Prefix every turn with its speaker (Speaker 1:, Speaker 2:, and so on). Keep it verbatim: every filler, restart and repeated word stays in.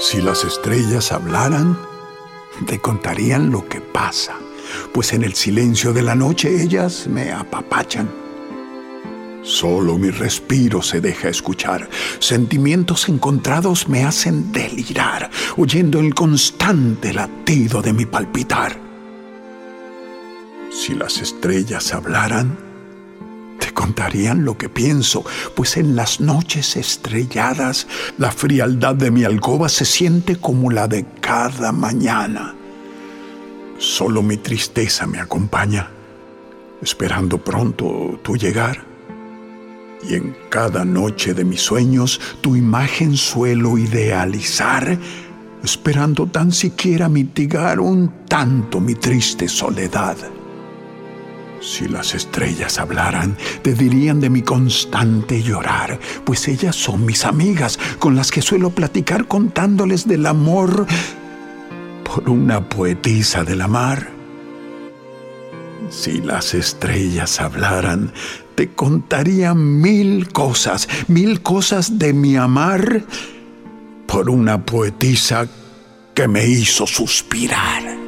Speaker 1: Si las estrellas hablaran, te contarían lo que pasa, pues en el silencio de la noche ellas me apapachan. Solo mi respiro se deja escuchar. Sentimientos encontrados me hacen delirar, oyendo el constante latido de mi palpitar. Si las estrellas hablaran, te contarían lo que pienso, pues en las noches estrelladas la frialdad de mi alcoba se siente como la de cada mañana. Solo mi tristeza me acompaña, esperando pronto tu llegar. Y en cada noche de mis sueños tu imagen suelo idealizar, esperando tan siquiera mitigar un tanto mi triste soledad. Si las estrellas hablaran, te dirían de mi constante llorar, pues ellas son mis amigas, con las que suelo platicar contándoles del amor por una poetisa de la mar. Si las estrellas hablaran, te contarían mil cosas, mil cosas de mi amar por una poetisa que me hizo suspirar.